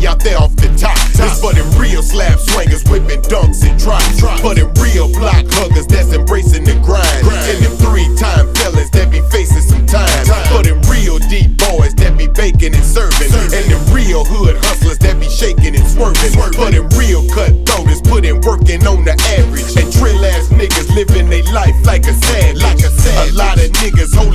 out there off the top. It's for them real slab swingers, whipping dunks and drops. For them real block huggers that's embracing the grind. And them 3-time felons that be facing some time. For them real deep boys that be baking and serving. And them real hood hustlers that be shaking and swerving. For them real cutthroaters putting working on the average. And drill ass niggas living their life like a savage. A lot of niggas holding